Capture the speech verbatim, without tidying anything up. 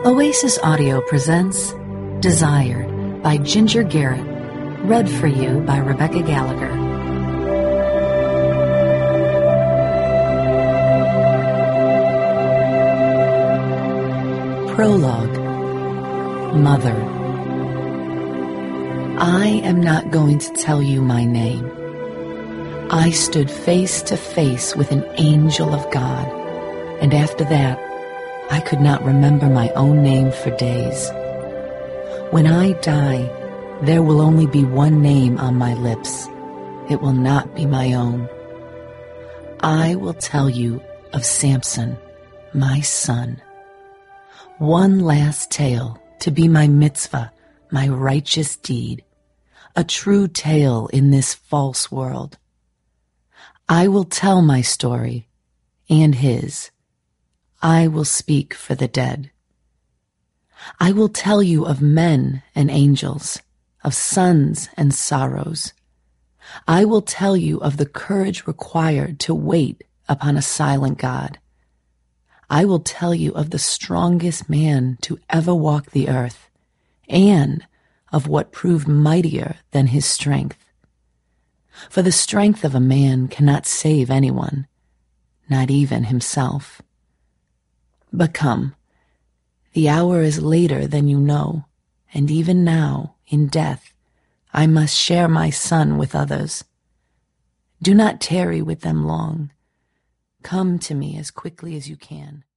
Oasis Audio presents Desired by Ginger Garrett, read for you by Rebecca Gallagher. Prologue. Mother. I am not going to tell you my name. I stood face to face with an angel of God, and after that, I could not remember my own name for days. When I die, there will only be one name on my lips. It will not be my own. I will tell you of Samson, my son. One last tale to be my mitzvah, my righteous deed, a true tale in this false world. I will tell my story and his. I will speak for the dead. I will tell you of men and angels, of sons and sorrows. I will tell you of the courage required to wait upon a silent God. I will tell you of the strongest man to ever walk the earth, and of what proved mightier than his strength. For the strength of a man cannot save anyone, not even himself. But come, the hour is later than you know, and even now, in death, I must share my son with others. Do not tarry with them long. Come to me as quickly as you can.